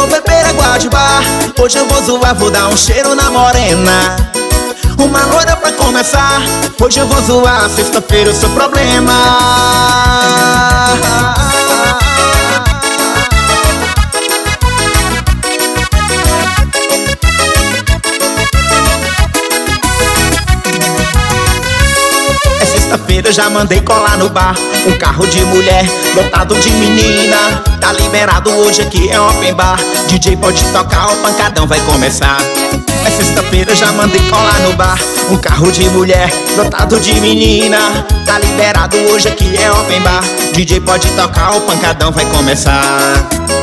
vou beber água de bar, hoje eu vou zoar, vou dar um cheiro na morena. Uma loira pra começar, hoje eu vou zoar, sexta-feira eu sou problema. Sexta-feira eu já mandei colar no bar um carro de mulher lotado de menina. Tá liberado hoje aqui é open bar, DJ pode tocar, o pancadão vai começar. É sexta-feira eu já mandei colar no bar um carro de mulher lotado de menina. Tá liberado hoje aqui é open bar, DJ pode tocar, o pancadão vai começar.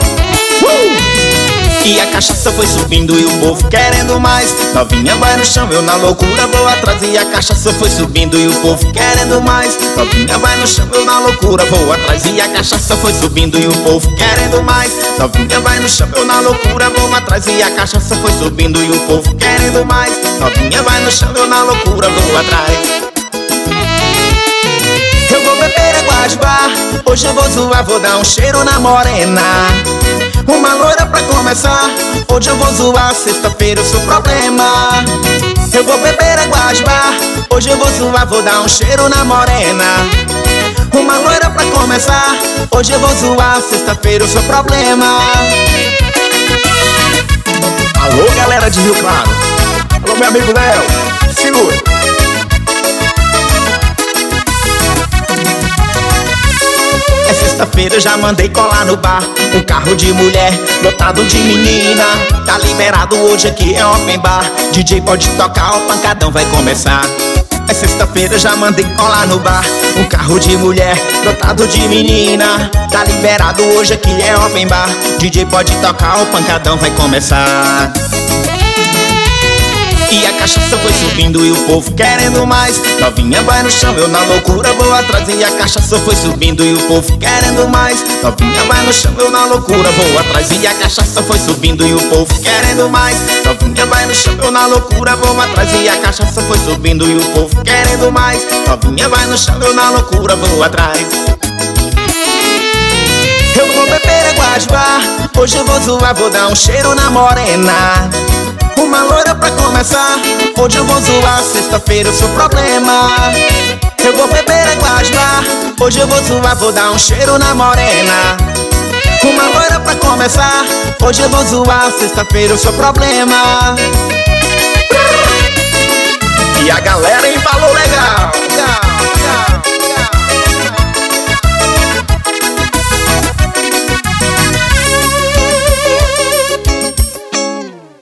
E a cachaça foi subindo e o povo querendo mais. Novinha vai no chão, eu na loucura vou atrás. E a cachaça foi subindo e o povo querendo mais. Novinha vai no chão, eu na loucura vou atrás. E a cachaça foi subindo e o povo querendo mais. Novinha vai no chão, eu na loucura vou atrás. E a cachaça foi subindo e o povo querendo mais. Novinha vai no chão, eu na loucura vou atrás. Eu vou beber água de bar, hoje eu vou zoar, vou dar um cheiro na morena. Uma loira pra começar, hoje eu vou zoar, sexta-feira eu sou problema. Eu vou beber água de bar, hoje eu vou zoar, vou dar um cheiro na morena. Uma loira pra começar, hoje eu vou zoar, sexta-feira eu sou problema. Alô galera de Rio Claro, alô meu amigo Léo, segura. Sexta-feira eu já mandei colar no bar um carro de mulher lotado de menina. Tá liberado hoje aqui é open bar, DJ pode tocar, o pancadão vai começar. É sexta-feira eu já mandei colar no bar um carro de mulher lotado de menina. Tá liberado hoje aqui é open bar, DJ pode tocar, o pancadão vai começar. E a cachaça foi subindo e o povo querendo mais. Novinha vai no chão, eu na loucura vou atrás. E a cachaça foi subindo e o povo querendo mais. Novinha vai no chão, eu na loucura vou atrás. E a cachaça foi subindo e o povo querendo mais. Novinha vai no chão, eu na loucura vou atrás. E a cachaça foi subindo e o povo querendo mais. Novinha vai no chão, eu na loucura vou atrás. Eu vou beber água de bar, hoje eu vou zoar, vou dar um cheiro na morena. Uma loira pra começar, hoje eu vou zoar, sexta-feira eu sou problema. Eu vou beber água de bar, hoje eu vou zoar, vou dar um cheiro na morena. Uma loira pra começar, hoje eu vou zoar, sexta-feira eu sou problema. E a galera embalou legal.